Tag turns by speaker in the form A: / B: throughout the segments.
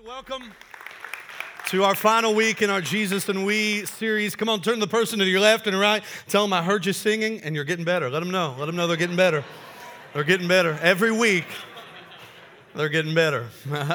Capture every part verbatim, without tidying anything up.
A: Welcome to our final week in our Jesus and We series. Come on, turn to the person to your left and right. Tell them I heard you singing and you're getting better. Let them know. Let them know they're getting better. They're getting better. Every week, they're getting better.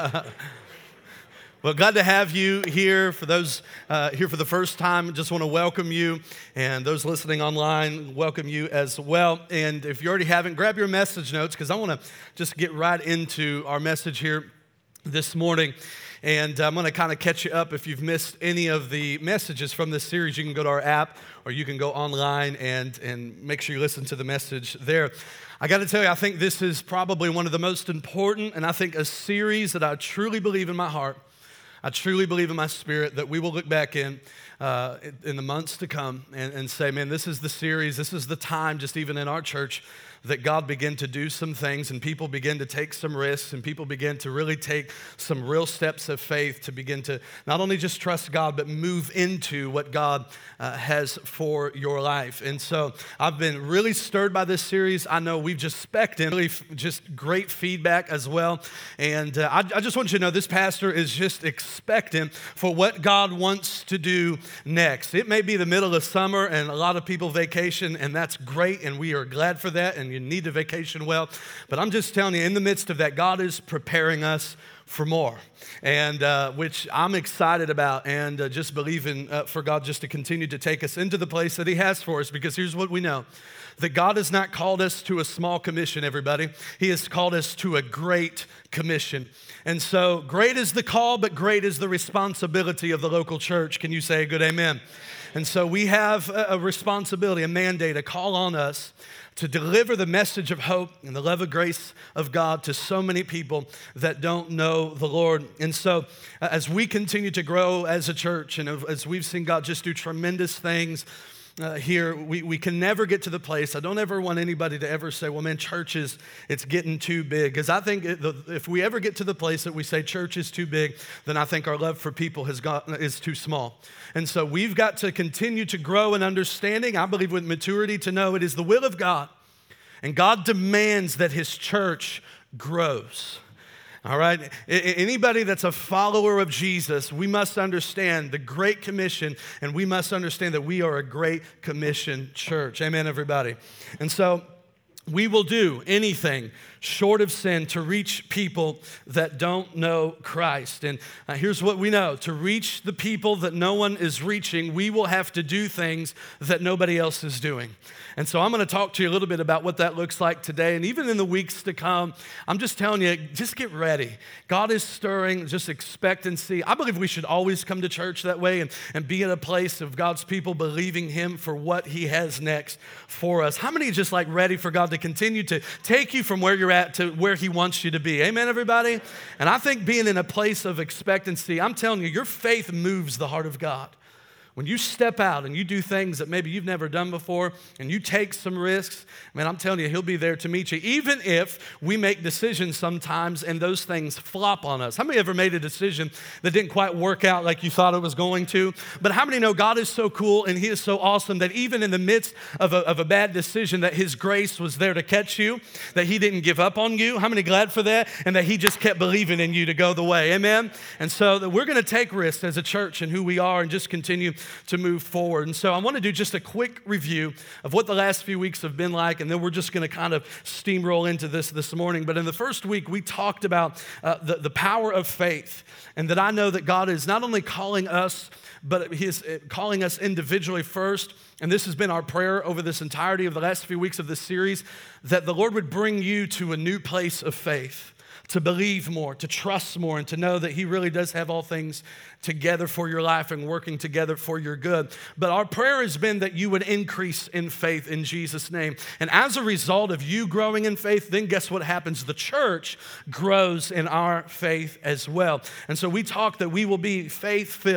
A: Well, glad to have you here. For those uh, here for the first time, just want to welcome you. And those listening online, welcome you as well. And if you already haven't, grab your message notes because I want to just get right into our message here this morning. And I'm going to kind of catch you up. If you've missed any of the messages from this series, you can go to our app or you can go online and, and make sure you listen to the message there. I got to tell you, I think this is probably one of the most important, and I think a series that I truly believe in my heart, I truly believe in my spirit that we will look back in uh, in the months to come and, and say, man, this is the series, this is the time, just even in our church, that God began to do some things and people begin to take some risks and people begin to really take some real steps of faith to begin to not only just trust God, but move into what God uh, has for your life. And so I've been really stirred by this series. I know we've just specced in, really f- just great feedback as well. And uh, I, I just want you to know this pastor is just expectant for what God wants to do next. It may be the middle of summer and a lot of people vacation, and that's great, and we are glad for that. And you need to vacation well. But I'm just telling you, in the midst of that, God is preparing us for more, and uh, which I'm excited about, and uh, just believing uh, for God just to continue to take us into the place that He has for us, because here's what we know, that God has not called us to a small commission, everybody. He has called us to a great commission. And so great is the call, but great is the responsibility of the local church. Can you say a good amen? And so we have a responsibility, a mandate, a call on us to deliver the message of hope and the love and grace of God to so many people that don't know the Lord. And so uh, as we continue to grow as a church and as we've seen God just do tremendous things Uh, here, we, we can never get to the place. I don't ever want anybody to ever say, well, man, church is, it's getting too big. Because I think it, the, if we ever get to the place that we say church is too big, then I think our love for people has got, is too small. And so we've got to continue to grow in understanding, I believe with maturity, to know it is the will of God. And God demands that His church grows. All right, anybody that's a follower of Jesus, we must understand the Great Commission, and we must understand that we are a Great Commission church. Amen, everybody. And so we will do anything short of sin to reach people that don't know Christ. And uh, here's what we know. To reach the people that no one is reaching, we will have to do things that nobody else is doing. And so I'm going to talk to you a little bit about what that looks like today. And even in the weeks to come, I'm just telling you, just get ready. God is stirring, just expect and see. I believe we should always come to church that way and, and be in a place of God's people believing Him for what He has next for us. How many are just like ready for God to continue to take you from where you're at to where He wants you to be? Amen, everybody? And I think being in a place of expectancy, I'm telling you, your faith moves the heart of God. When you step out and you do things that maybe you've never done before and you take some risks, man, I'm telling you, He'll be there to meet you. Even if we make decisions sometimes and those things flop on us. How many ever made a decision that didn't quite work out like you thought it was going to? But how many know God is so cool and He is so awesome that even in the midst of a, of a bad decision that His grace was there to catch you, that He didn't give up on you? How many glad for that? And that He just kept believing in you to go the way, amen? And so that we're going to take risks as a church and who we are and just continue to move forward. And so I want to do just a quick review of what the last few weeks have been like, and then we're just going to kind of steamroll into this this morning. But in the first week, we talked about uh, the, the power of faith, and that I know that God is not only calling us, but He is calling us individually first. And this has been our prayer over this entirety of the last few weeks of this series, that the Lord would bring you to a new place of faith, to believe more, to trust more, and to know that He really does have all things together for your life and working together for your good. But our prayer has been that you would increase in faith in Jesus' name. And as a result of you growing in faith, then guess what happens? The church grows in our faith as well. And so we talk that we will be faith-filled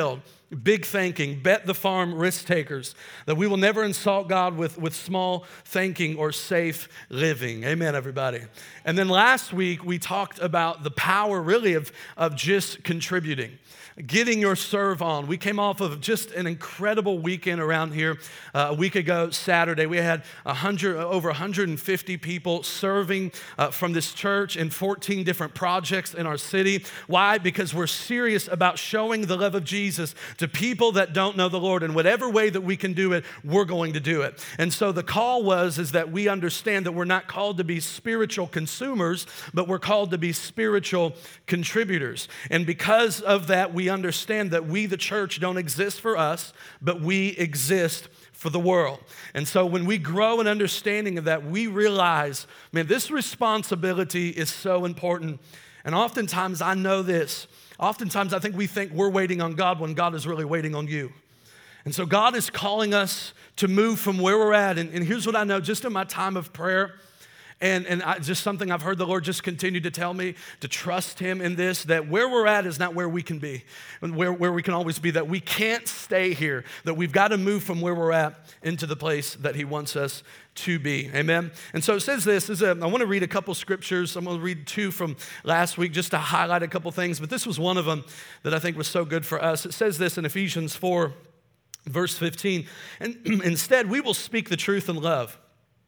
A: big thinking, bet the farm risk takers, that we will never insult God with, with small thinking or safe living. Amen, everybody. And then last week, we talked about the power really of, of just contributing. Getting your serve on. We came off of just an incredible weekend around here uh, a week ago, Saturday. We had one hundred, over one hundred fifty people serving uh, from this church in fourteen different projects in our city. Why? Because we're serious about showing the love of Jesus to people that don't know the Lord. In whatever way that we can do it, we're going to do it. And so the call was is that we understand that we're not called to be spiritual consumers, but we're called to be spiritual contributors. And because of that, we understand that we, the church, don't exist for us, but we exist for the world. And so when we grow in understanding of that, we realize, man, this responsibility is so important. And oftentimes, I know this, oftentimes I think we think we're waiting on God when God is really waiting on you. And so God is calling us to move from where we're at. And, and here's what I know, just in my time of prayer, And, and I, just something I've heard the Lord just continue to tell me, to trust him in this, that where we're at is not where we can be, and where, where we can always be, that we can't stay here, that we've got to move from where we're at into the place that he wants us to be. Amen? And so it says this, is a, I want to read a couple scriptures. I'm going to read two from last week just to highlight a couple things, but this was one of them that I think was so good for us. It says this in Ephesians four, verse fifteen, and instead we will speak the truth in love,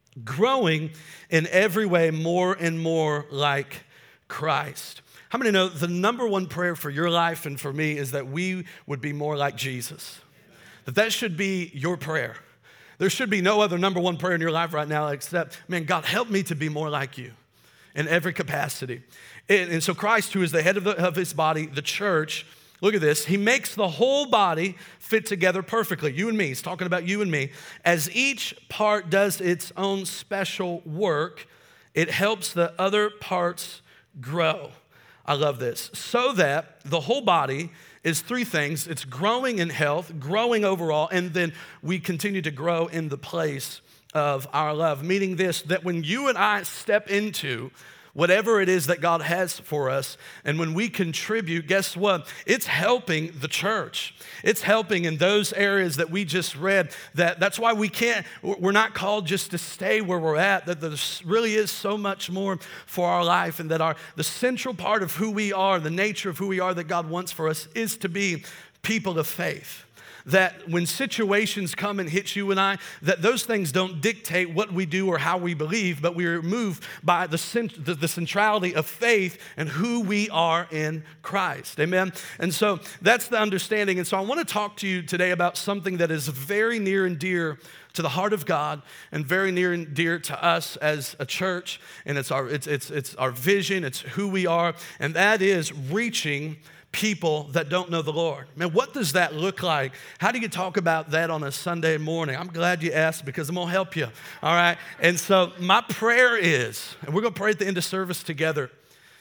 A: growing in every way more and more like Christ. How many know the number one prayer for your life and for me is that we would be more like Jesus? That that should be your prayer. There should be no other number one prayer in your life right now except, man, God, help me to be more like you in every capacity. And, and so Christ, who is the head of, the, of his body, the church, look at this. He makes the whole body fit together perfectly. You and me. He's talking about you and me. As each part does its own special work, it helps the other parts grow. I love this. So that the whole body is three things. It's growing in health, growing overall, and then we continue to grow in the place of our love. Meaning this, that when you and I step into whatever it is that God has for us, and when we contribute, guess what? It's helping the church. It's helping in those areas that we just read. That, that's why we can't, we're not called just to stay where we're at, that there really is so much more for our life, and that our the central part of who we are, the nature of who we are that God wants for us is to be people of faith. That when situations come and hit you and I, that those things don't dictate what we do or how we believe, but we are moved by the, cent- the, the centrality of faith and who we are in Christ. Amen? And so that's the understanding. And so I want to talk to you today about something that is very near and dear to the heart of God and very near and dear to us as a church. And it's our, it's, it's, it's our vision, it's who we are, and that is reaching people that don't know the Lord. Man, what does that look like? How do you talk about that on a Sunday morning? I'm glad you asked because I'm gonna help you, all right? And so my prayer is, and we're gonna pray at the end of service together,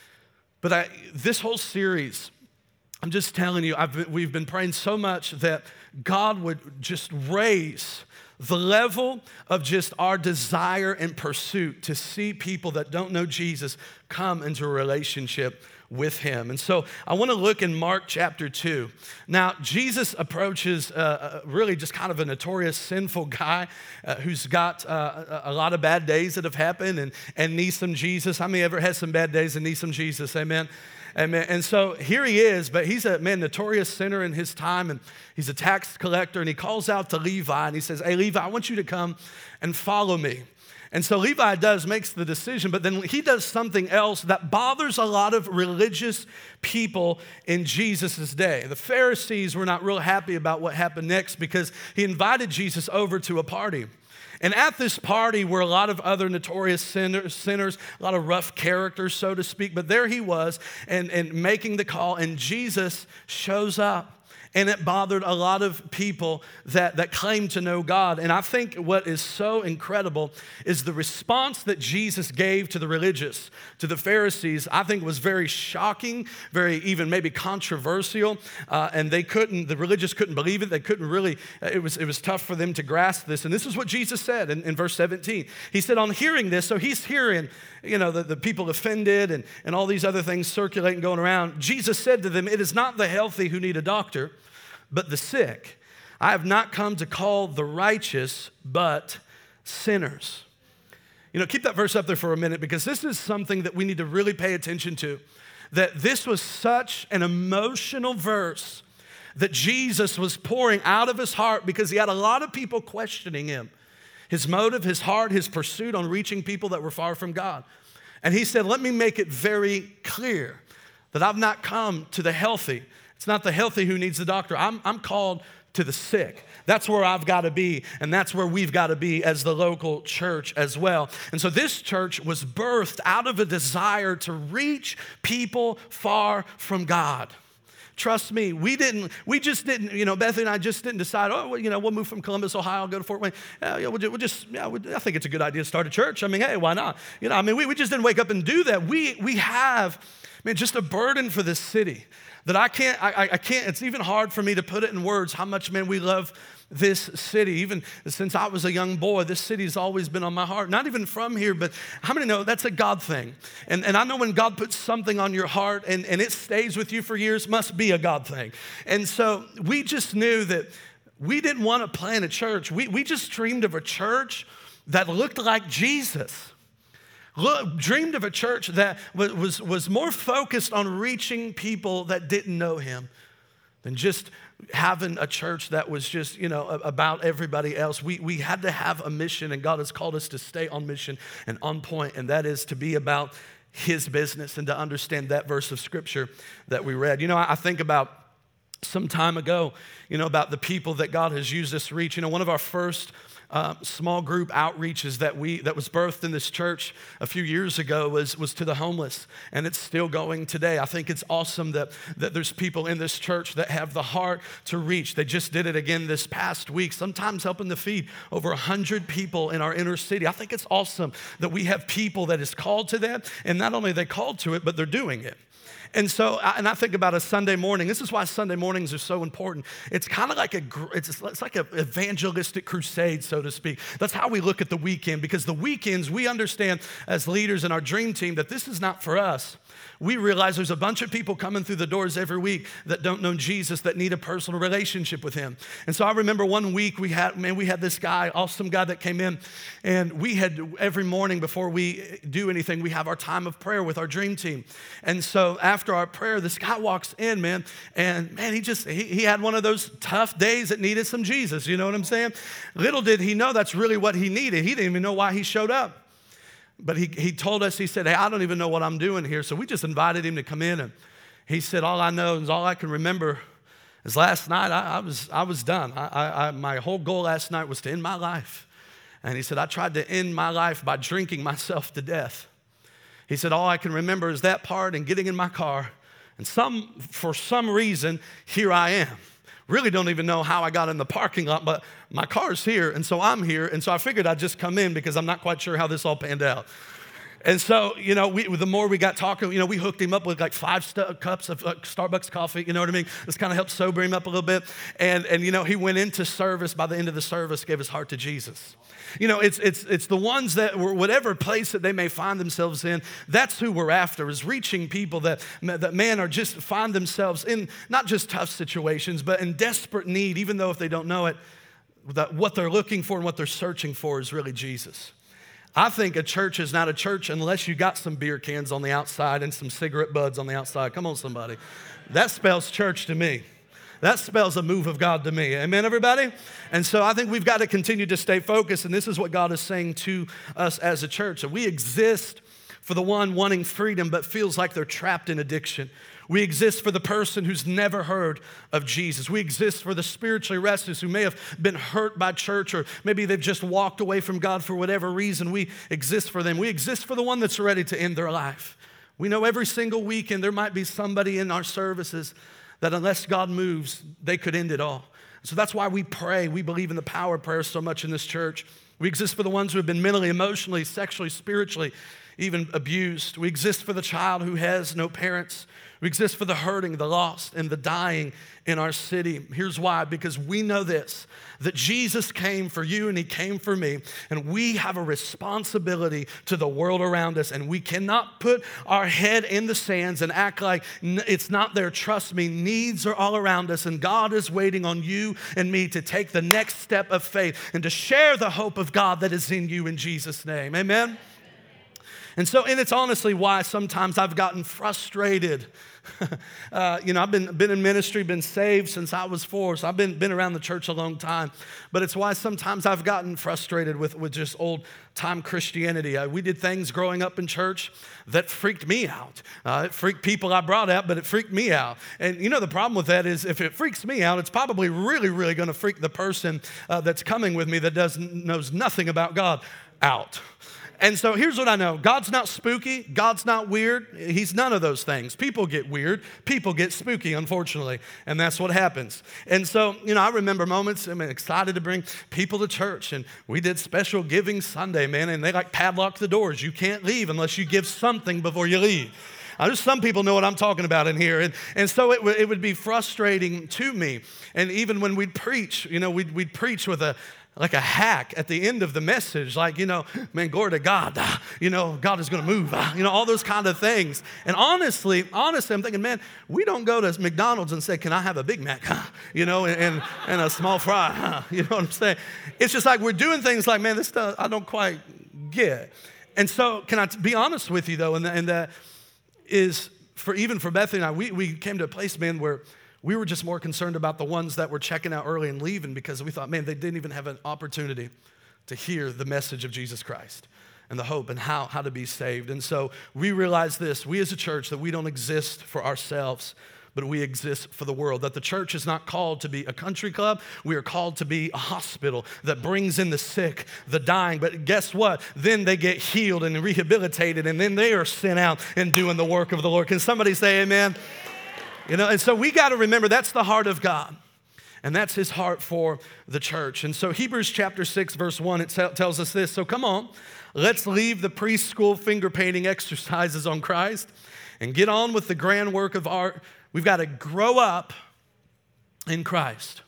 A: but I, this whole series, I'm just telling you, I've been, we've been praying so much that God would just raise the level of just our desire and pursuit to see people that don't know Jesus come into a relationship with him. And so I want to look in Mark chapter two. Now, Jesus approaches uh, really just kind of a notorious sinful guy uh, who's got uh, a lot of bad days that have happened and, and needs some Jesus. How many ever had some bad days and need some Jesus? Amen. Amen. And so here he is, but he's a man, notorious sinner in his time, and he's a tax collector, and he calls out to Levi, and he says, hey, Levi, I want you to come and follow me. And so Levi does, makes the decision, but then he does something else that bothers a lot of religious people in Jesus' day. The Pharisees were not real happy about what happened next because he invited Jesus over to a party. And at this party were a lot of other notorious sinners, sinners, a lot of rough characters, so to speak, but there he was and, and making the call, and Jesus shows up. And it bothered a lot of people that, that claim to know God. And I think what is so incredible is the response that Jesus gave to the religious, to the Pharisees, I think was very shocking, very even maybe controversial. Uh, and they couldn't, the religious couldn't believe it. They couldn't really, it was, it was tough for them to grasp this. And this is what Jesus said in, in verse seventeen. He said, on hearing this, so he's hearing, you know, the, the people offended and, and all these other things circulating, going around. Jesus said to them, it is not the healthy who need a doctor, but the sick. I have not come to call the righteous, but sinners. You know, keep that verse up there for a minute because this is something that we need to really pay attention to. That this was such an emotional verse that Jesus was pouring out of his heart because he had a lot of people questioning him. His motive, his heart, his pursuit on reaching people that were far from God. And he said, let me make it very clear that I've not come to the healthy. It's not the healthy who needs the doctor. I'm, I'm called to the sick. That's where I've got to be, and that's where we've got to be as the local church as well. And so this church was birthed out of a desire to reach people far from God. Trust me, we didn't, we just didn't, you know, Bethany and I just didn't decide, oh, well, you know, we'll move from Columbus, Ohio, go to Fort Wayne. Yeah, yeah, we'll, just, we'll just yeah, we'll, I think it's a good idea to start a church. I mean, hey, why not? You know, I mean, we, we just didn't wake up and do that. We, we have, man, just a burden for this city that I can't, I, I can't, it's even hard for me to put it in words how much, man, we love this city. Even since I was a young boy, this city has always been on my heart. Not even from here, but how many know that's a God thing? And, and I know when God puts something on your heart and, and it stays with you for years, must be a God thing. And so we just knew that we didn't want to plant a church. We, we just dreamed of a church that looked like Jesus. Look, dreamed of a church that was, was, was more focused on reaching people that didn't know him than just having a church that was just, you know, about everybody else. We, we had to have a mission, and God has called us to stay on mission and on point, and that is to be about his business and to understand that verse of scripture that we read. You know, I, I think about some time ago, you know, about the people that God has used us to reach. You know, one of our first Uh, small group outreaches that we that was birthed in this church a few years ago was, was to the homeless, and it's still going today. I think it's awesome that, that there's people in this church that have the heart to reach. They just did it again this past week, sometimes helping to feed over one hundred people in our inner city. I think it's awesome that we have people that is called to that, and not only are they called to it, but they're doing it. And so, and I think about a Sunday morning. This is why Sunday mornings are so important. It's kind of like a, it's, it's like an evangelistic crusade, so to speak. That's how we look at the weekend, because the weekends, we understand as leaders in our dream team that this is not for us. We realize there's a bunch of people coming through the doors every week that don't know Jesus, that need a personal relationship with him. And so I remember one week we had, man, we had this guy, awesome guy that came in, and we had every morning before we do anything, we have our time of prayer with our dream team. And so after our prayer, this guy walks in, man, and man, he just, he, he had one of those tough days that needed some Jesus, you know what I'm saying? Little did he know that's really what he needed. He didn't even know why he showed up. But he, he told us, he said, hey, I don't even know what I'm doing here. So we just invited him to come in. And he said, all I know is all I can remember is last night I, I was I was done. I, I, I, my whole goal last night was to end my life. And he said, I tried to end my life by drinking myself to death. He said, all I can remember is that part and getting in my car. And some for some reason, here I am. Really don't even know how I got in the parking lot, but my car's here, and so I'm here, and so I figured I'd just come in because I'm not quite sure how this all panned out. And so, you know, we, the more we got talking, you know, we hooked him up with like five st- cups of uh, Starbucks coffee, you know what I mean? This kind of helped sober him up a little bit. And, and, you know, he went into service. By the end of the service, gave his heart to Jesus. You know, it's it's it's the ones that were, whatever place that they may find themselves in, that's who we're after, is reaching people that, that man, are just find themselves in not just tough situations, but in desperate need, even though if they don't know it, that what they're looking for and what they're searching for is really Jesus. I think a church is not a church unless you got some beer cans on the outside and some cigarette butts on the outside. Come on, somebody. That spells church to me. That spells a move of God to me. Amen, everybody? And so I think we've got to continue to stay focused, and this is what God is saying to us as a church. That we exist for the one wanting freedom but feels like they're trapped in addiction. We exist for the person who's never heard of Jesus. We exist for the spiritually restless who may have been hurt by church, or maybe they've just walked away from God for whatever reason. We exist for them. We exist for the one that's ready to end their life. We know every single weekend there might be somebody in our services that unless God moves, they could end it all. So that's why we pray. We believe in the power of prayer so much in this church. We exist for the ones who have been mentally, emotionally, sexually, spiritually even abused. We exist for the child who has no parents. We exist for the hurting, the lost, and the dying in our city. Here's why, because we know this, that Jesus came for you and he came for me, and we have a responsibility to the world around us, and we cannot put our head in the sands and act like it's not there. Trust me, needs are all around us, and God is waiting on you and me to take the next step of faith and to share the hope of God that is in you in Jesus' name. Amen? And so, and it's honestly why sometimes I've gotten frustrated. uh, you know, I've been, been in ministry, been saved since I was four, so I've been, been around the church a long time. But it's why sometimes I've gotten frustrated with, with just old-time Christianity. Uh, we did things growing up in church that freaked me out. Uh, it freaked people I brought up, but it freaked me out. And you know, the problem with that is if it freaks me out, it's probably really, really going to freak the person uh, that's coming with me that doesn't knows nothing about God out. And so here's what I know. God's not spooky. God's not weird. He's none of those things. People get weird. People get spooky, unfortunately. And that's what happens. And so, you know, I remember moments, I'm excited to bring people to church. And we did special Giving Sunday, man. And they like padlock the doors. You can't leave unless you give something before you leave. I just some people know what I'm talking about in here. And, and so it, w- it would be frustrating to me. And even when we'd preach, you know, we'd, we'd preach with a, like a hack at the end of the message, like, you know, man, glory to God, ah, you know, God is going to move, ah, you know, all those kind of things. And honestly, honestly, I'm thinking, man, we don't go to McDonald's and say, can I have a Big Mac, ah, you know, and, and, and a small fry, ah, you know what I'm saying? It's just like we're doing things like, man, this stuff I don't quite get. And so can I t- be honest with you, though, and, and that is, for even for Bethany and I, we, we came to a place, man, where we were just more concerned about the ones that were checking out early and leaving because we thought, man, they didn't even have an opportunity to hear the message of Jesus Christ and the hope and how, how to be saved. And so we realized this, we as a church, that we don't exist for ourselves, but we exist for the world. That the church is not called to be a country club. We are called to be a hospital that brings in the sick, the dying. But guess what? Then they get healed and rehabilitated, and then they are sent out and doing the work of the Lord. Can somebody say amen? You know, and so we got to remember that's the heart of God. And that's his heart for the church. And so Hebrews chapter six, verse one, it t- tells us this. So come on, let's leave the preschool finger painting exercises on Christ and get on with the grand work of art. We've got to grow up in Christ.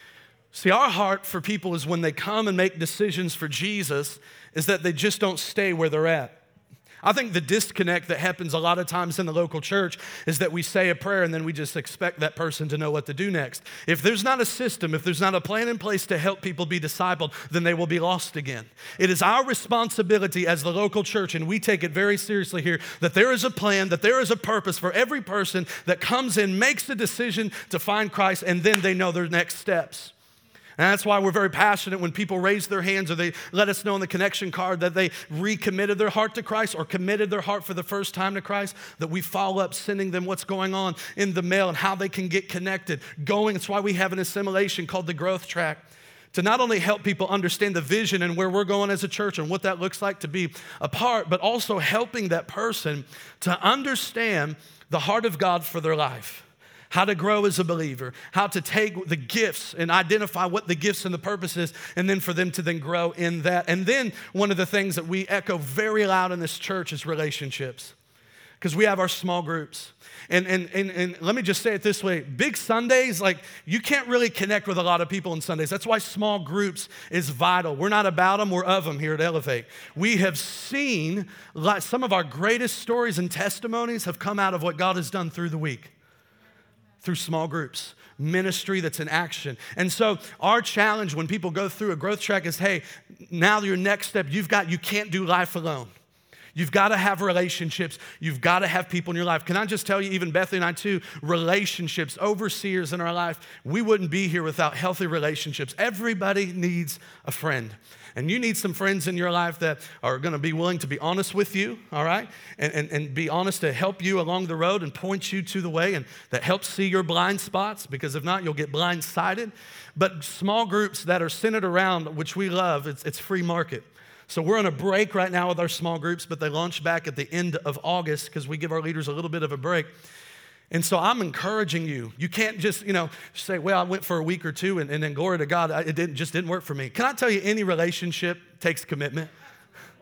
A: See, our heart for people is when they come and make decisions for Jesus is that they just don't stay where they're at. I think the disconnect that happens a lot of times in the local church is that we say a prayer and then we just expect that person to know what to do next. If there's not a system, if there's not a plan in place to help people be discipled, then they will be lost again. It is our responsibility as the local church, and we take it very seriously here, that there is a plan, that there is a purpose for every person that comes in, makes a decision to find Christ, and then they know their next steps. And that's why we're very passionate when people raise their hands or they let us know on the connection card that they recommitted their heart to Christ or committed their heart for the first time to Christ, that we follow up sending them what's going on in the mail and how they can get connected. Going, it's why we have an assimilation called the Growth Track, to not only help people understand the vision and where we're going as a church and what that looks like to be a part, but also helping that person to understand the heart of God for their life. How to grow as a believer, how to take the gifts and identify what the gifts and the purpose is, and then for them to then grow in that. And then one of the things that we echo very loud in this church is relationships, because we have our small groups. And, and, and, and let me just say it this way, big Sundays, like you can't really connect with a lot of people on Sundays. That's why small groups is vital. We're not about them, we're of them here at Elevate. We have seen like some of our greatest stories and testimonies have come out of what God has done through the week. Through small groups, ministry that's in action. And so our challenge when people go through a growth track is, hey, now your next step, you've got, you can't do life alone. You've got to have relationships. You've got to have people in your life. Can I just tell you, even Bethany and I too, relationships, overseers in our life, we wouldn't be here without healthy relationships. Everybody needs a friend. And you need some friends in your life that are going to be willing to be honest with you, all right? And, and, and be honest to help you along the road and point you to the way, and that helps see your blind spots, because if not, you'll get blindsided. But small groups that are centered around, which we love, it's, it's free market. So we're on a break right now with our small groups, but they launch back at the end of August because we give our leaders a little bit of a break. And so I'm encouraging you. You can't just, you know, say, well, I went for a week or two and, and then glory to God, it didn't, just didn't work for me. Can I tell you, any relationship takes commitment?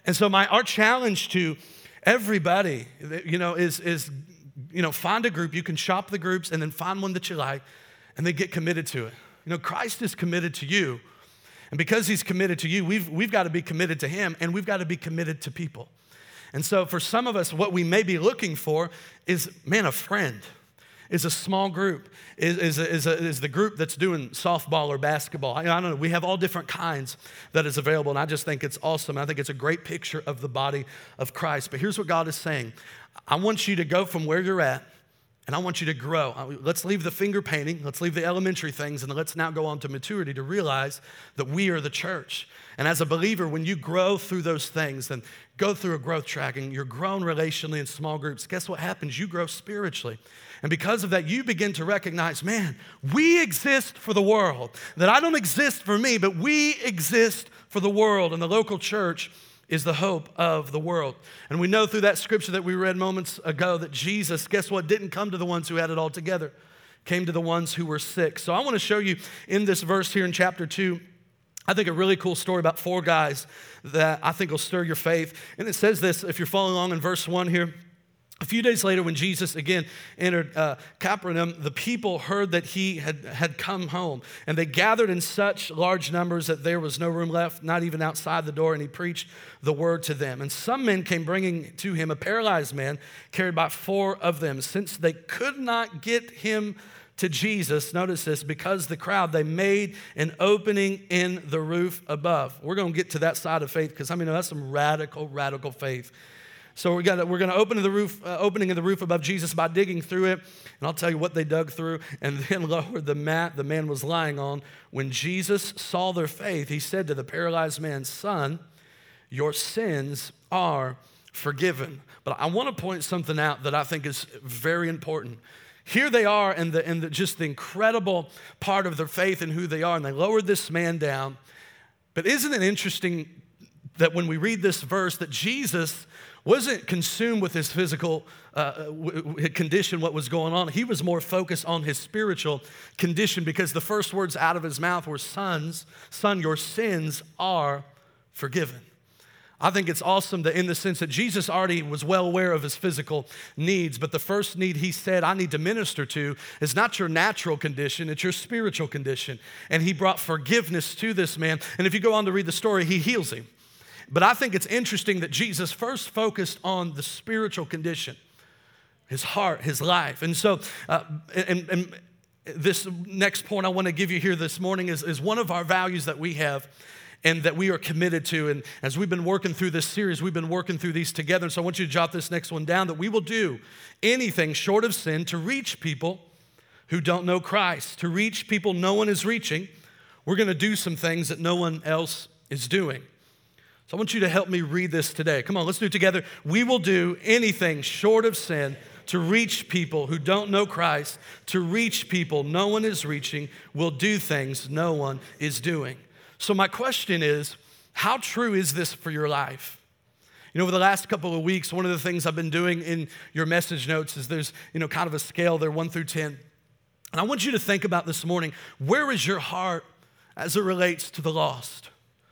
A: And so my our challenge to everybody, you know, is, is, you know, find a group. You can shop the groups and then find one that you like and then get committed to it. You know, Christ is committed to you. And because he's committed to you, we've, we've got to be committed to him, and we've got to be committed to people. And so for some of us, what we may be looking for is, man, a friend, is a small group, is, is, a, is, a, is the group that's doing softball or basketball. I, I don't know. We have all different kinds that is available, and I just think it's awesome. I think it's a great picture of the body of Christ. But here's what God is saying. I want you to go from where you're at, and I want you to grow. Let's leave the finger painting. Let's leave the elementary things, and let's now go on to maturity to realize that we are the church. And as a believer, when you grow through those things and go through a growth track and you're grown relationally in small groups, guess what happens? You grow spiritually. And because of that, you begin to recognize, man, we exist for the world. That I don't exist for me, but we exist for the world. And the local church is the hope of the world. And we know through that scripture that we read moments ago that Jesus, guess what, didn't come to the ones who had it all together, came to the ones who were sick. So I want to show you in this verse here in chapter two, I think a really cool story about four guys that I think will stir your faith. And it says this, if you're following along in verse one here, a few days later, when Jesus again entered uh, Capernaum, the people heard that he had, had come home. And they gathered in such large numbers that there was no room left, not even outside the door, and he preached the word to them. And some men came bringing to him a paralyzed man carried by four of them. Since they could not get him to Jesus, notice this, because the crowd, they made an opening in the roof above. We're going to get to that side of faith because I mean, that's some radical, radical faith. So we got we're going to open the roof, uh, opening of the roof above Jesus by digging through it, and I'll tell you what they dug through, and then lowered the mat the man was lying on. When Jesus saw their faith, he said to the paralyzed man, "Son, your sins are forgiven." But I want to point something out that I think is very important. Here they are, and the, and the, just the incredible part of their faith and who they are, and they lowered this man down. But isn't it interesting that when we read this verse, that Jesus wasn't consumed with his physical uh, w- condition, what was going on. He was more focused on his spiritual condition because the first words out of his mouth were, "Sons, son, your sins are forgiven." I think it's awesome that in the sense that Jesus already was well aware of his physical needs, but the first need he said, I need to minister to is not your natural condition, it's your spiritual condition. And he brought forgiveness to this man. And if you go on to read the story, he heals him. But I think it's interesting that Jesus first focused on the spiritual condition, his heart, his life. And so, uh, and, and this next point I want to give you here this morning is, is one of our values that we have and that we are committed to. And as we've been working through this series, we've been working through these together. And so I want you to jot this next one down, that we will do anything short of sin to reach people who don't know Christ. To reach people no one is reaching, we're going to do some things that no one else is doing. So I want you to help me read this today. Come on, let's do it together. We will do anything short of sin to reach people who don't know Christ. To reach people no one is reaching. We'll do things no one is doing. So my question is, how true is this for your life? You know, over the last couple of weeks, one of the things I've been doing in your message notes is there's, you know, kind of a scale there, one through ten. And I want you to think about this morning, where is your heart as it relates to the lost?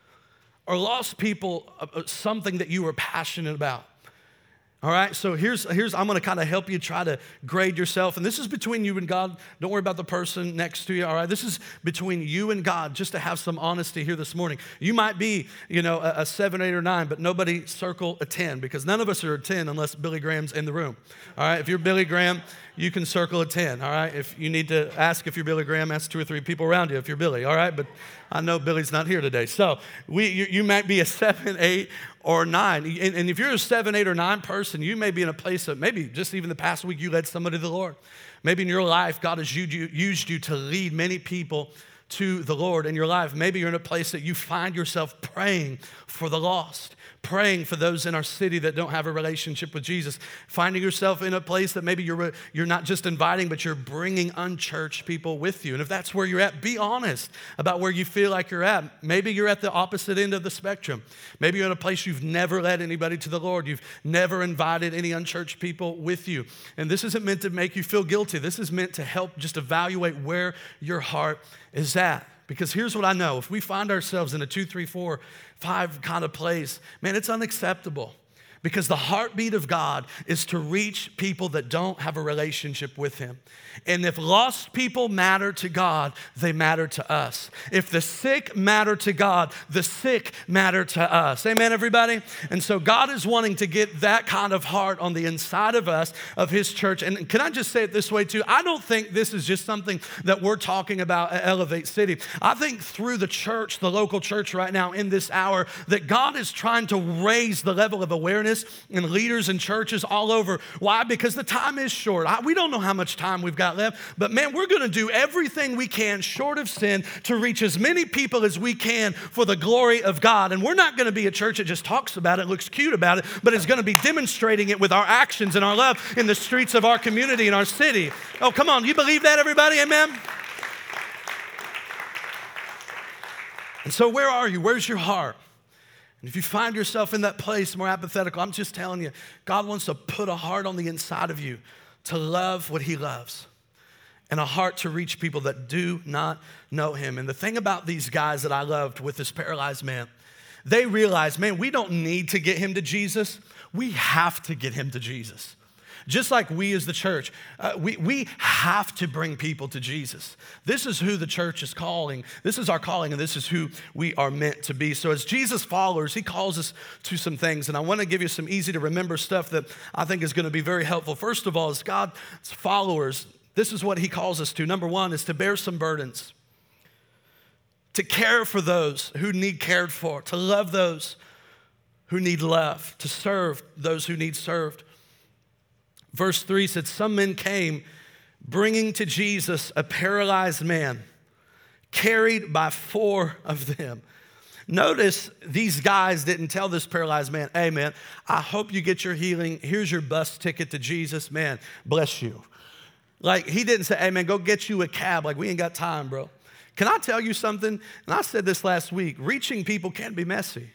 A: Are lost people something that you are passionate about? All right, so here's, here's I'm going to kind of help you try to grade yourself. And this is between you and God. Don't worry about the person next to you, all right? This is between you and God, just to have some honesty here this morning. You might be, you know, a, a seven, eight, or nine, but nobody circle a ten, because none of us are a ten unless Billy Graham's in the room. All right, if you're Billy Graham, you can circle a ten, all right? If you need to ask if you're Billy Graham, ask two or three people around you if you're Billy, all right? But I know Billy's not here today. So we, you, you might be a seven, eight, or nine. And, and if you're a seven, eight, or nine person, you may be in a place of maybe just even the past week you led somebody to the Lord. Maybe in your life, God has used you, used you to lead many people to the Lord in your life. Maybe you're in a place that you find yourself praying for the lost, praying for those in our city that don't have a relationship with Jesus, finding yourself in a place that maybe you're, you're not just inviting, but you're bringing unchurched people with you. And if that's where you're at, be honest about where you feel like you're at. Maybe you're at the opposite end of the spectrum. Maybe you're in a place you've never led anybody to the Lord. You've never invited any unchurched people with you. And this isn't meant to make you feel guilty. This is meant to help just evaluate where your heart is at. Because here's what I know. If we find ourselves in a two, three, four, five kind of place, man, it's unacceptable. Because the heartbeat of God is to reach people that don't have a relationship with him. And if lost people matter to God, they matter to us. If the sick matter to God, the sick matter to us. Amen, everybody? And so God is wanting to get that kind of heart on the inside of us, of his church. And can I just say it this way too? I don't think this is just something that we're talking about at Elevate City. I think through the church, the local church right now in this hour, that God is trying to raise the level of awareness in leaders and churches all over. Why? Because the time is short. I, we don't know how much time we've got left, but man, we're going to do everything we can short of sin to reach as many people as we can for the glory of God. And we're not going to be a church that just talks about it, looks cute about it, but is going to be demonstrating it with our actions and our love in the streets of our community and our city. Oh, come on. You believe that, everybody? Amen? And so where are you? Where's your heart? And if you find yourself in that place more apathetical, I'm just telling you, God wants to put a heart on the inside of you to love what he loves and a heart to reach people that do not know him. And the thing about these guys that I loved with this paralyzed man, they realized, man, we don't need to get him to Jesus. We have to get him to Jesus. Just like we as the church, uh, we, we have to bring people to Jesus. This is who the church is calling. This is our calling, and this is who we are meant to be. So as Jesus followers, he calls us to some things, and I want to give you some easy to remember stuff that I think is going to be very helpful. First of all, as God's followers, this is what he calls us to. Number one is to bear some burdens, to care for those who need cared for, to love those who need love, to serve those who need served. Verse three said, some men came bringing to Jesus a paralyzed man, carried by four of them. Notice these guys didn't tell this paralyzed man, hey man, I hope you get your healing. Here's your bus ticket to Jesus. Man, bless you. Like he didn't say, hey man, go get you a cab. Like we ain't got time, bro. Can I tell you something? And I said this last week, reaching people can be messy.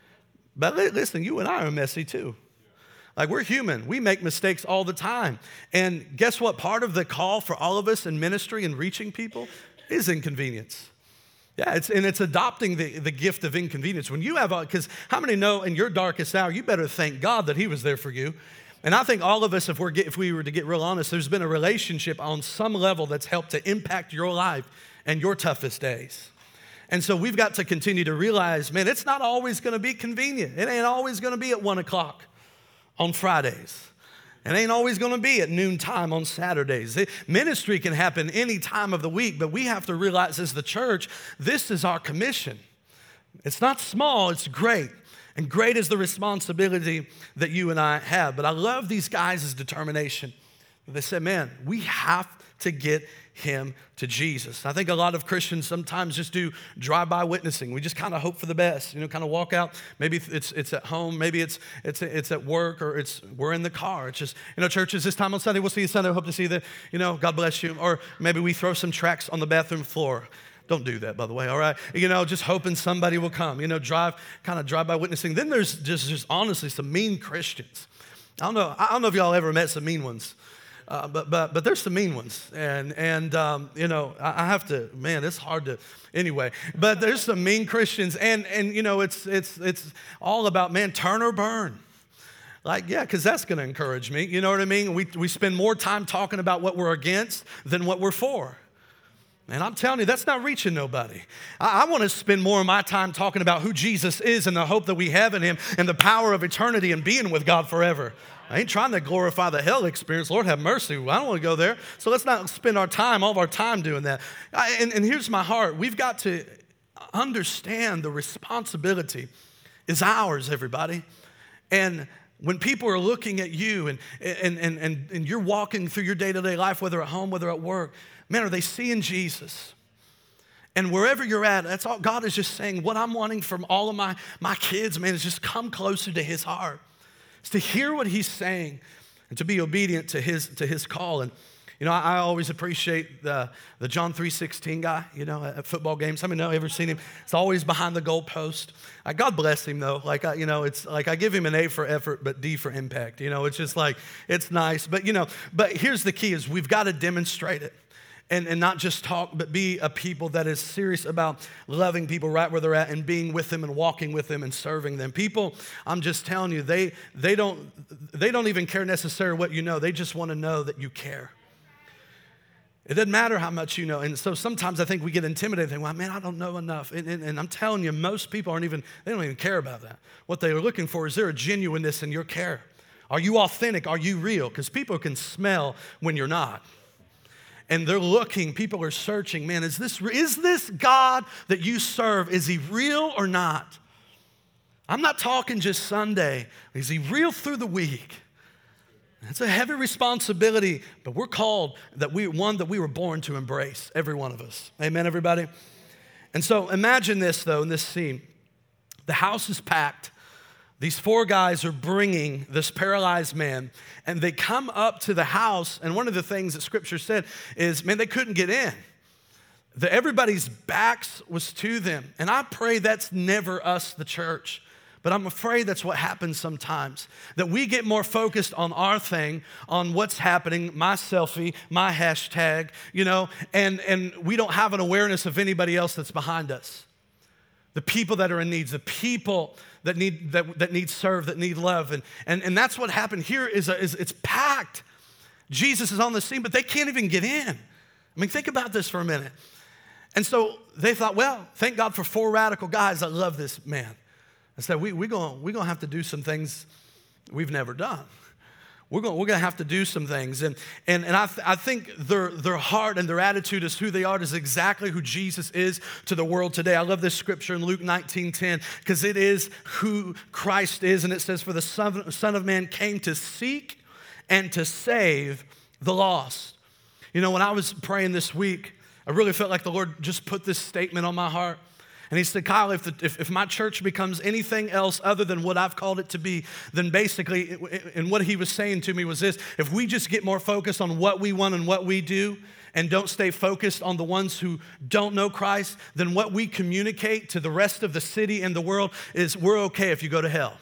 A: But listen, you and I are messy too. Like we're human. We make mistakes all the time. And guess what? Part of the call for all of us in ministry and reaching people is inconvenience. Yeah, it's, and it's adopting the, the gift of inconvenience. When you have, because how many know in your darkest hour, you better thank God that he was there for you. And I think all of us, if, we're, if we were to get real honest, there's been a relationship on some level that's helped to impact your life and your toughest days. And so we've got to continue to realize, man, it's not always going to be convenient. It ain't always going to be at one o'clock on Fridays. It ain't always going to be at noontime on Saturdays. It, ministry can happen any time of the week, but we have to realize as the church, this is our commission. It's not small, it's great. And great is the responsibility that you and I have. But I love these guys' determination. They said, man, we have to get him to Jesus. I think a lot of Christians sometimes just do drive-by witnessing. We just kind of hope for the best, you know, kind of walk out. Maybe it's it's at home, maybe it's it's it's at work, or it's we're in the car. It's just, you know, churches this time on Sunday, we'll see you Sunday, hope to see you there, you know, God bless you. Or maybe we throw some tracts on the bathroom floor. Don't do that, by the way, all right? You know, just hoping somebody will come, you know, drive, kind of drive-by witnessing. Then there's just, just honestly some mean Christians. I don't know, I don't know if y'all ever met some mean ones. Uh, but but but there's some mean ones, and and um, you know I, I have to, man, it's hard to anyway. But there's some mean Christians, and and you know it's it's it's all about, man, turn or burn. Like, yeah, because that's going to encourage me. You know what I mean? We we spend more time talking about what we're against than what we're for. And I'm telling you, that's not reaching nobody. I, I want to spend more of my time talking about who Jesus is and the hope that we have in him and the power of eternity and being with God forever. I ain't trying to glorify the hell experience. Lord have mercy. I don't want to go there. So let's not spend our time, all of our time doing that. I, and, and here's my heart. We've got to understand the responsibility is ours, everybody. And when people are looking at you and, and, and, and, and you're walking through your day-to-day life, whether at home, whether at work, man, are they seeing Jesus? And wherever you're at, that's all God is just saying. What I'm wanting from all of my, my kids, man, is just come closer to his heart. It's to hear what he's saying and to be obedient to his to his call. And, you know, I, I always appreciate the, the John three sixteen guy, you know, at, at football games. How many know, ever seen him? It's always behind the goal post. Uh, God bless him, though. Like, I, you know, it's like I give him an A for effort, but D for impact. You know, it's just like, it's nice. But, you know, but here's the key is we've got to demonstrate it. and, and not just talk, but be a people that is serious about loving people right where they're at and being with them and walking with them and serving them. People, I'm just telling you, they, they, don't, they don't even care necessarily what you know. They just want to know that you care. It doesn't matter how much you know. And so sometimes I think we get intimidated and think, well, man, I don't know enough. And, and, and I'm telling you, most people aren't even, they don't even care about that. What they're looking for is there a genuineness in your care? Are you authentic? Are you real? Because people can smell when you're not. And they're looking, people are searching, man, is this, is this God that you serve, is he real or not? I'm not talking just Sunday. Is he real through the week? It's a heavy responsibility, but we're called that we one that we were born to embrace, every one of us. Amen, everybody? And so imagine this, though, in this scene. The house is packed. These four guys are bringing this paralyzed man, and they come up to the house, and one of the things that Scripture said is, man, they couldn't get in. The, everybody's backs was to them, and I pray that's never us, the church. But I'm afraid that's what happens sometimes, that we get more focused on our thing, on what's happening, my selfie, my hashtag, you know, and, and we don't have an awareness of anybody else that's behind us. The people that are in need, the people that need that, that need served, that need love. And, and, and that's what happened here is, a, is it's packed. Jesus is on the scene, but they can't even get in. I mean, think about this for a minute. And so they thought, well, thank God for four radical guys that love this man. I said, we, we're going we're gonna have to do some things we've never done. We're going we're gonna have to do some things. And, and, and I, th- I think their, their heart and their attitude is who they are is exactly who Jesus is to the world today. I love this scripture in Luke nineteen ten because it is who Christ is. And it says, for the Son, Son of Man came to seek and to save the lost. You know, when I was praying this week, I really felt like the Lord just put this statement on my heart. And he said, Kyle, if, the, if, if my church becomes anything else other than what I've called it to be, then basically, and what he was saying to me was this, if we just get more focused on what we want and what we do, and don't stay focused on the ones who don't know Christ, then what we communicate to the rest of the city and the world is we're okay if you go to hell.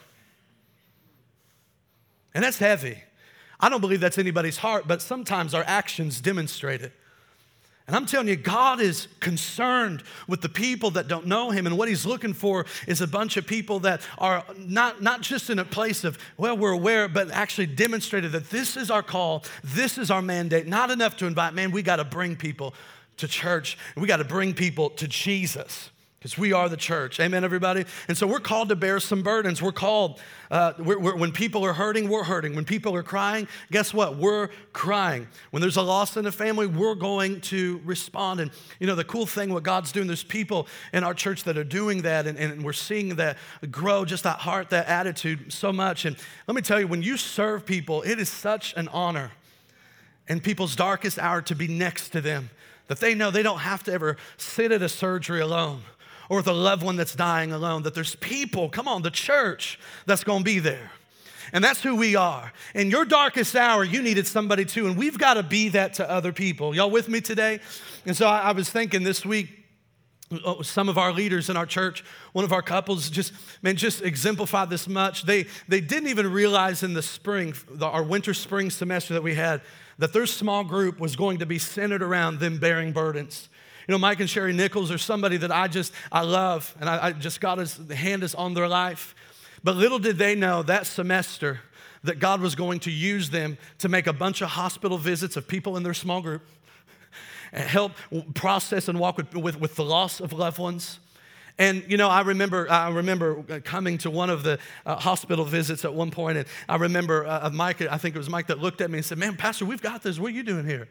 A: And that's heavy. I don't believe that's anybody's heart, but sometimes our actions demonstrate it. And I'm telling you, God is concerned with the people that don't know him. And what he's looking for is a bunch of people that are not, not just in a place of, well, we're aware, but actually demonstrated that this is our call, this is our mandate. Not enough to invite, man, we got to bring people to church. We got to bring people to Jesus. Because we are the church. Amen, everybody? And so we're called to bear some burdens. We're called, uh, we're, we're, when people are hurting, we're hurting. When people are crying, guess what? We're crying. When there's a loss in the family, we're going to respond. And, you know, the cool thing, what God's doing, there's people in our church that are doing that, and, and we're seeing that grow, just that heart, that attitude so much. And let me tell you, when you serve people, it is such an honor in people's darkest hour to be next to them, that they know they don't have to ever sit at a surgery alone, or with a loved one that's dying alone, that there's people, come on, the church that's gonna be there. And that's who we are. In your darkest hour, you needed somebody too, and we've gotta be that to other people. Y'all with me today? And so I, I was thinking this week, some of our leaders in our church, one of our couples just, man, just exemplified this much. They, they didn't even realize in the spring, the, our winter spring semester that we had, that their small group was going to be centered around them bearing burdens. You know, Mike and Sherry Nichols are somebody that I just, I love, and I, I just, God is, the hand is on their life. But little did they know that semester that God was going to use them to make a bunch of hospital visits of people in their small group, and help process and walk with, with, with the loss of loved ones. And, you know, I remember I remember coming to one of the uh, hospital visits at one point, and I remember uh, Mike, I think it was Mike that looked at me and said, man, Pastor, we've got this. What are you doing here?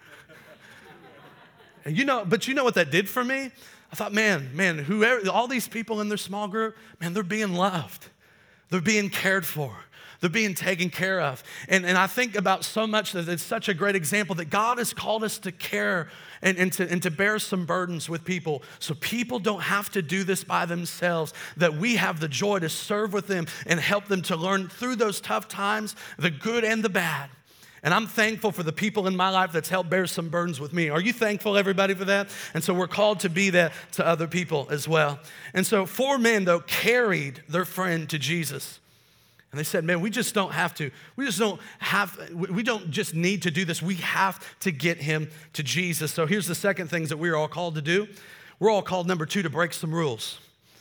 A: And you know, but you know what that did for me? I thought, man, man, whoever, all these people in their small group, man, they're being loved. They're being cared for. They're being taken care of. And, and I think about so much that it's such a great example that God has called us to care and, and, to, and to bear some burdens with people so people don't have to do this by themselves, that we have the joy to serve with them and help them to learn through those tough times, the good and the bad. And I'm thankful for the people in my life that's helped bear some burdens with me. Are you thankful, everybody, for that? And so we're called to be that to other people as well. And so four men, though, carried their friend to Jesus. And they said, man, we just don't have to. We just don't have, we don't just need to do this. We have to get him to Jesus. So here's the second things that we're all called to do. We're all called, number two, to break some rules.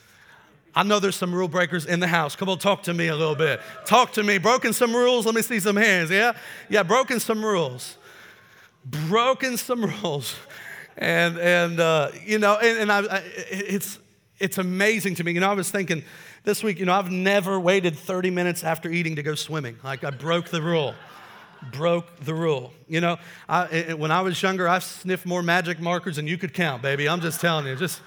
A: I know there's some rule breakers in the house. Come on, talk to me a little bit. Talk to me. Broken some rules? Let me see some hands, yeah? Yeah, broken some rules. Broken some rules. And, and uh, you know, and, and I, I, it's, it's amazing to me. You know, I was thinking this week, you know, I've never waited thirty minutes after eating to go swimming. Like, I broke the rule. Broke the rule. You know, I, when I was younger, I sniffed more magic markers than you could count, baby. I'm just telling you, just...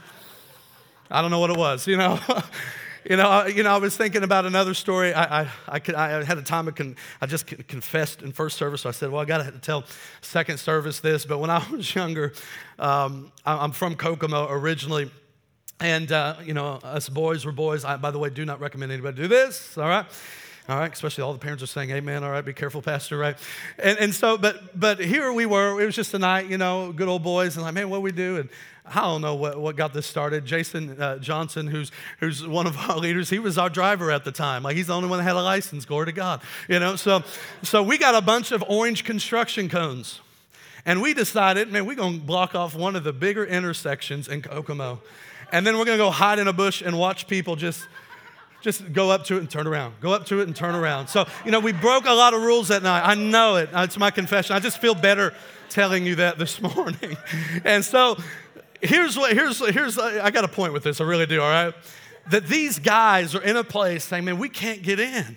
A: I don't know what it was, you know. you know, I, you know. I was thinking about another story. I, I, I, could, I had a time I, con, I just confessed in first service. So I said, well, I got to tell second service this. But when I was younger, um, I, I'm from Kokomo originally, and uh, you know, us boys were boys. I, by the way, do not recommend anybody do this. All right. All right, especially all the parents are saying, amen, all right, be careful, pastor, right? And and so, but but here we were, it was just a night, you know, good old boys, and like, man, what we do? And I don't know what, what got this started. Jason uh, Johnson, who's who's one of our leaders, he was our driver at the time. Like, he's the only one that had a license, glory to God. You know, so so we got a bunch of orange construction cones. And we decided, man, we're going to block off one of the bigger intersections in Kokomo. And then we're going to go hide in a bush and watch people just... Just go up to it and turn around. Go up to it and turn around. So, you know, we broke a lot of rules that night. I know it. It's my confession. I just feel better telling you that this morning. And so here's what, here's, here's, I got a point with this. I really do, all right? That these guys are in a place saying, man, we can't get in.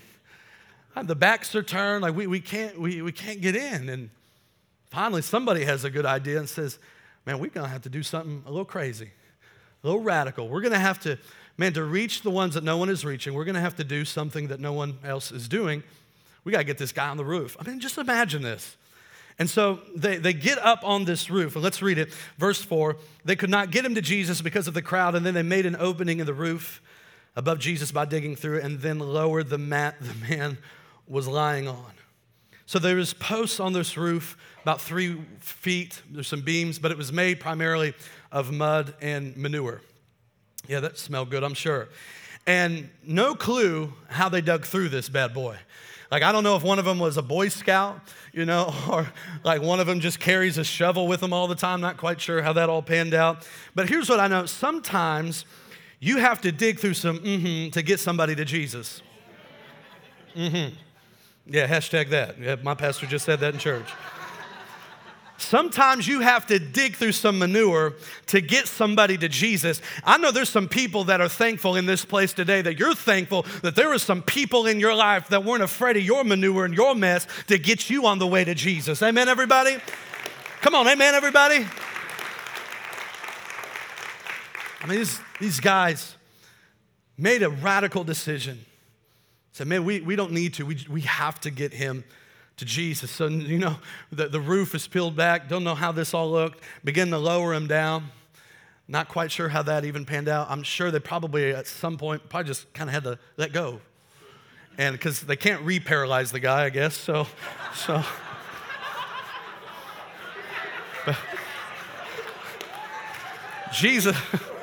A: The backs are turned. Like, we, we, can't, we, we can't get in. And finally, somebody has a good idea and says, man, we're going to have to do something a little crazy, a little radical. We're going to have to... Man, to reach the ones that no one is reaching, we're going to have to do something that no one else is doing. We got to get this guy on the roof. I mean, just imagine this. And so they, they get up on this roof, and let's read it. Verse four, they could not get him to Jesus because of the crowd, and then they made an opening in the roof above Jesus by digging through it, and then lowered the mat the man was lying on. So there was posts on this roof, about three feet. There's some beams, but it was made primarily of mud and manure. Yeah, that smelled good, I'm sure. And no clue how they dug through this bad boy. Like, I don't know if one of them was a Boy Scout, you know, or like one of them just carries a shovel with them all the time. Not quite sure how that all panned out. But here's what I know. Sometimes you have to dig through some mm-hmm to get somebody to Jesus. Mm-hmm. Yeah, hashtag that. Yeah, my pastor just said that in church. Sometimes you have to dig through some manure to get somebody to Jesus. I know there's some people that are thankful in this place today that you're thankful that there are some people in your life that weren't afraid of your manure and your mess to get you on the way to Jesus. Amen, everybody? Come on, amen, everybody? I mean, these, these guys made a radical decision. Said, man, we, we don't need to. We, we have to get him to Jesus. So, you know, the, the roof is peeled back. Don't know how this all looked. Begin to lower him down. Not quite sure how that even panned out. I'm sure they probably at some point probably just kind of had to let go. And because they can't re-paralyze the guy, I guess. So, so. Jesus.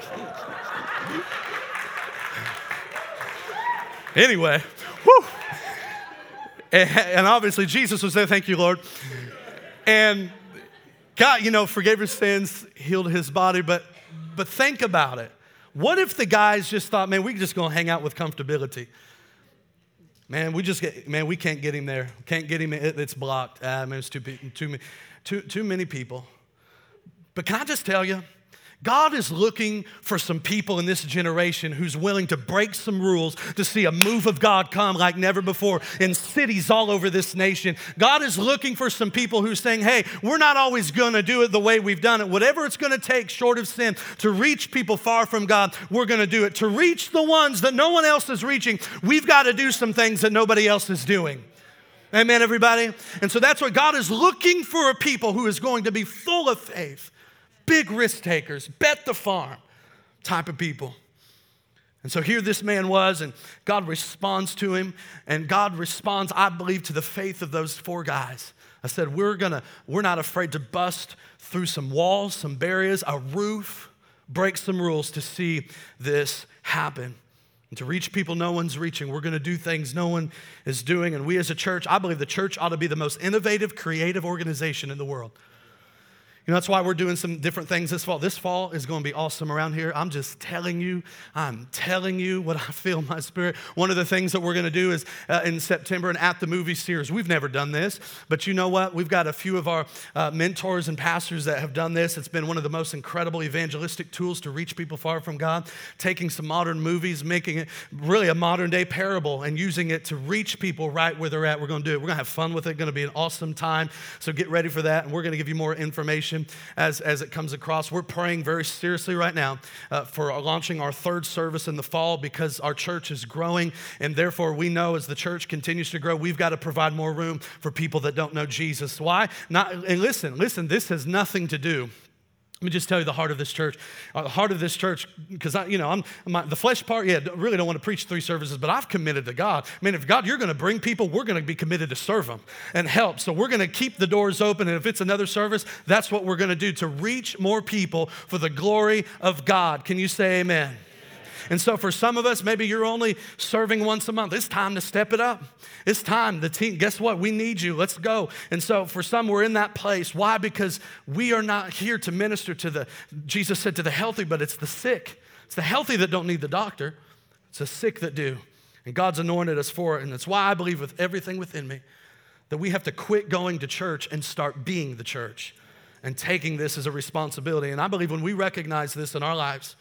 A: Anyway, whew. And obviously, Jesus was there. Thank you, Lord. And God, you know, forgave his sins, healed his body. But but think about it. What if the guys just thought, man, we're just going to hang out with comfortability? Man, we just get, man, we can't get him there. Can't get him. It, it's blocked. Ah, man, it's too, too, too, too many people. But can I just tell you, God is looking for some people in this generation who's willing to break some rules to see a move of God come like never before in cities all over this nation. God is looking for some people who's saying, hey, we're not always going to do it the way we've done it. Whatever it's going to take short of sin to reach people far from God, we're going to do it. To reach the ones that no one else is reaching, we've got to do some things that nobody else is doing. Amen, everybody? And so that's what God is looking for, a people who is going to be full of faith. Big risk takers, bet the farm type of people. And so here this man was, and God responds to him, and God responds, I believe, to the faith of those four guys. I said, we're gonna, we're not afraid to bust through some walls, some barriers, a roof, break some rules to see this happen. and to reach people no one's reaching. We're going to do things no one is doing. And we as a church, I believe the church ought to be the most innovative, creative organization in the world. You know, that's why we're doing some different things this fall. This fall is going to be awesome around here. I'm just telling you, I'm telling you what I feel in my spirit. One of the things that we're going to do is uh, in September, an At the Movie series. We've never done this, but you know what? We've got a few of our uh, mentors and pastors that have done this. It's been one of the most incredible evangelistic tools to reach people far from God, taking some modern movies, making it really a modern day parable and using it to reach people right where they're at. We're going to do it. We're going to have fun with it. It's going to be an awesome time. So get ready for that, and we're going to give you more information as, as it comes across. We're praying very seriously right now uh, for launching our third service in the fall because our church is growing, and therefore we know as the church continues to grow, we've got to provide more room for people that don't know Jesus. Why? Not, and listen, listen, this has nothing to do. Let me just tell you the heart of this church. Uh, the heart of this church, because I, you know, I'm my, the flesh part. Yeah, really don't want to preach three services, but I've committed to God. I mean, if God, you're going to bring people, we're going to be committed to serve them and help. So we're going to keep the doors open, and if it's another service, that's what we're going to do to reach more people for the glory of God. Can you say amen? And so for some of us, maybe you're only serving once a month. It's time to step it up. It's time. The team, guess what? We need you. Let's go. And so for some, we're in that place. Why? Because we are not here to minister to the, Jesus said to the healthy, but it's the sick. It's the healthy that don't need the doctor. It's the sick that do. And God's anointed us for it. And that's why I believe with everything within me that we have to quit going to church and start being the church and taking this as a responsibility. And I believe when we recognize this in our lives,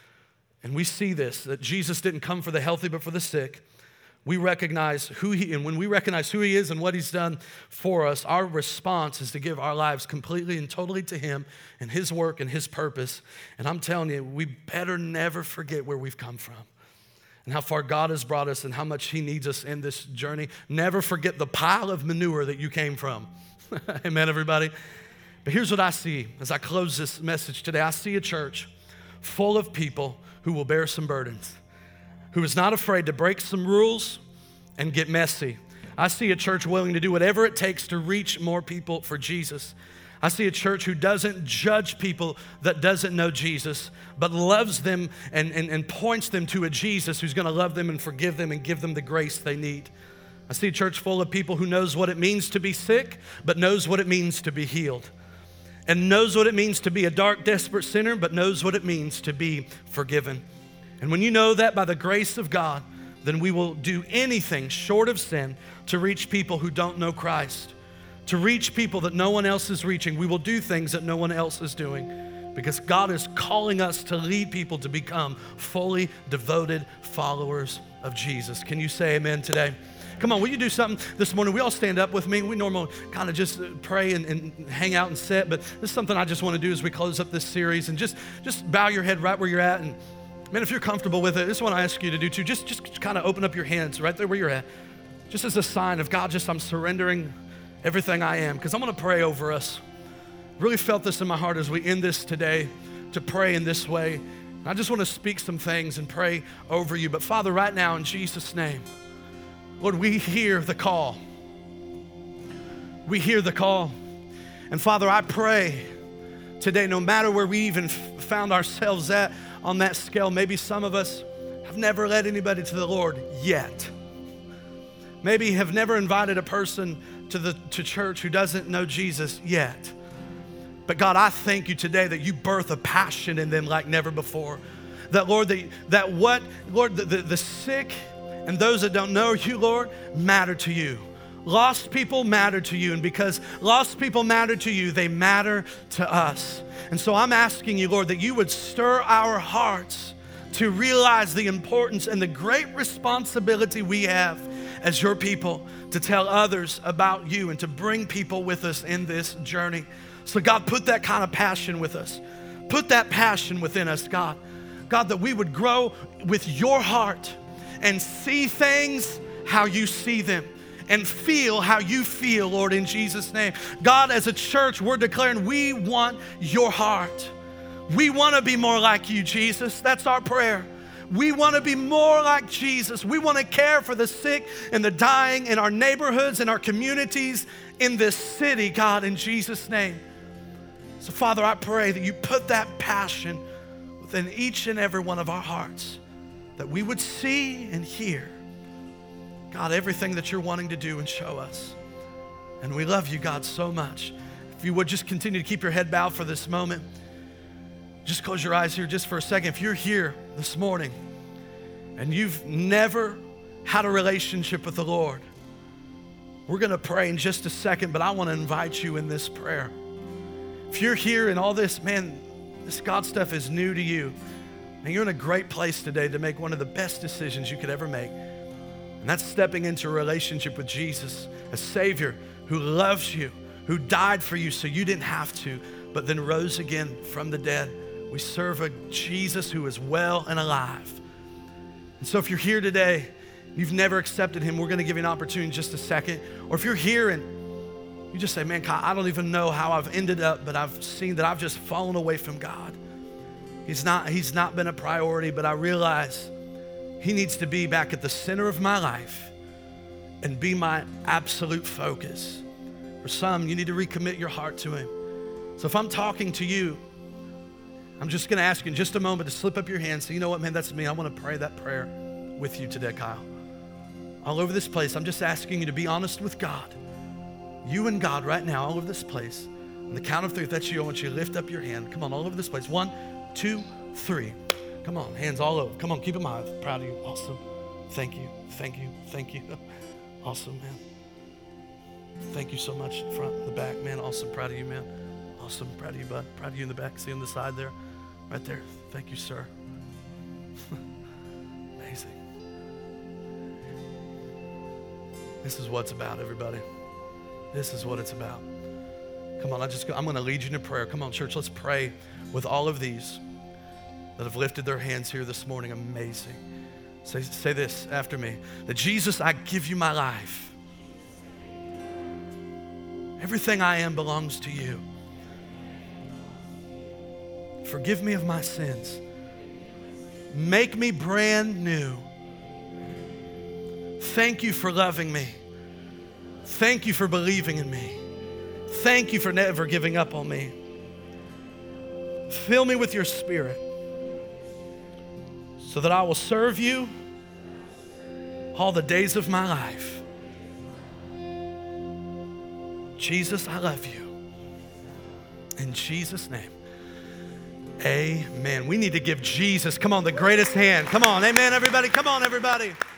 A: and we see this, that Jesus didn't come for the healthy, but for the sick. We recognize who he, and when we recognize who he is and what he's done for us, our response is to give our lives completely and totally to him and his work and his purpose. And I'm telling you, we better never forget where we've come from and how far God has brought us and how much he needs us in this journey. Never forget the pile of manure that you came from. Amen, everybody? But here's what I see as I close this message today. I see a church full of people who will bear some burdens, who is not afraid to break some rules and get messy. I see a church willing to do whatever it takes to reach more people for Jesus. I see a church who doesn't judge people that doesn't know Jesus, but loves them and, and, and points them to a Jesus who's gonna love them and forgive them and give them the grace they need. I see a church full of people who knows what it means to be sick, but knows what it means to be healed. And knows what it means to be a dark, desperate sinner, but knows what it means to be forgiven. And when you know that by the grace of God, then we will do anything short of sin to reach people who don't know Christ, to reach people that no one else is reaching. We will do things that no one else is doing because God is calling us to lead people to become fully devoted followers of Jesus. Can you say amen today? Come on, will you do something this morning? We all stand up with me. We normally kind of just pray and, and hang out and sit, but this is something I just want to do as we close up this series, and just, just bow your head right where you're at. And man, if you're comfortable with it, this is what I ask you to do too. Just, just kind of open up your hands right there where you're at, just as a sign of God, just I'm surrendering everything I am, because I'm going to pray over us. Really felt this in my heart as we end this today, to pray in this way. I just want to speak some things and pray over you. But Father, right now in Jesus' name, Lord, we hear the call. We hear the call. And Father, I pray today, no matter where we even f- found ourselves at on that scale, maybe some of us have never led anybody to the Lord yet. Maybe have never invited a person to the to church who doesn't know Jesus yet. But God, I thank you today that you birth a passion in them like never before. That, Lord, that, that what, Lord, the, the, the sick and those that don't know you, Lord, matter to you. Lost people matter to you, and because lost people matter to you, they matter to us. And so I'm asking you, Lord, that you would stir our hearts to realize the importance and the great responsibility we have as your people to tell others about you and to bring people with us in this journey. So God, put that kind of passion with us. Put that passion within us, God. God, that we would grow with your heart and see things how you see them and feel how you feel, Lord, in Jesus' name. God, as a church, we're declaring we want your heart. We want to be more like you, Jesus. That's our prayer. We want to be more like Jesus. We want to care for the sick and the dying in our neighborhoods, in our communities, in this city, God, in Jesus' name. So, Father, I pray that you put that passion within each and every one of our hearts, that we would see and hear, God, everything that you're wanting to do and show us. And we love you, God, so much. If you would just continue to keep your head bowed for this moment. Just close your eyes here just for a second. If you're here this morning and you've never had a relationship with the Lord, we're going to pray in just a second, but I want to invite you in this prayer. If you're here and all this, man, this God stuff is new to you, and you're in a great place today to make one of the best decisions you could ever make. And that's stepping into a relationship with Jesus, a Savior who loves you, who died for you so you didn't have to, but then rose again from the dead. We serve a Jesus who is well and alive. And so if you're here today, you've never accepted him, we're gonna give you an opportunity in just a second. Or if you're here and you just say, man, Kyle, I don't even know how I've ended up, but I've seen that I've just fallen away from God. He's not, he's not been a priority, but I realize he needs to be back at the center of my life and be my absolute focus. For some, you need to recommit your heart to him. So if I'm talking to you, I'm just gonna ask you in just a moment to slip up your hand and say, you know what, man, that's me. I wanna pray that prayer with you today, Kyle. All over this place, I'm just asking you to be honest with God. You and God right now, all over this place. On the count of three, if that's you, I want you to lift up your hand. Come on, all over this place. One, two, three. Come on, hands all over. Come on, keep them high. Proud of you. Awesome. Thank you, thank you, thank you. Awesome, man. Thank you so much. Front and the back, man. Awesome, proud of you, man. Awesome, proud of you, bud. Proud of you in the back. See on the side there, right there. Thank you, sir. Amazing. This is what it's about, everybody. This is what it's about. Come on, I just, I'm going to lead you in a prayer. Come on, church, let's pray with all of these that have lifted their hands here this morning. Amazing. Say, say this after me. That Jesus, I give you my life. Everything I am belongs to you. Forgive me of my sins. Make me brand new. Thank you for loving me. Thank you for believing in me. Thank you for never giving up on me. Fill me with your Spirit so that I will serve you all the days of my life. Jesus, I love you. In Jesus' name, amen. We need to give Jesus, come on, the greatest hand. Come on, amen, everybody. Come on, everybody.